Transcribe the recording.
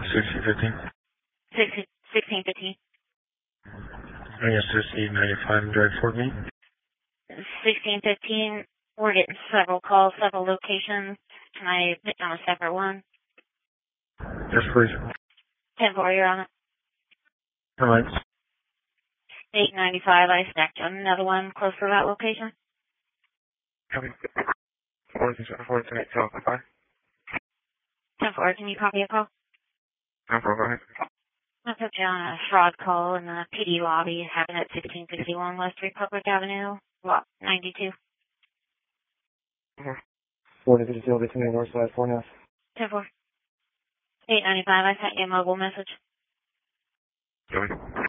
1615. 1615. Yes, this is 95 Drive Fort Meade. 1615. We're getting several calls, several locations. Can I put down a separate one? Yes, please. 10-4, you're on it. All right. 895, I stacked on another one close to that location. Copy. 4 tonight, so bye. 10-4, can you copy a call? 10-4, go ahead. I put you on a fraud call in the PD lobby, happened at 1661 West Republic Avenue, lot 92. 4 to 0 between north side 4 now. 10-4. 895, I sent you a mobile message. Joey.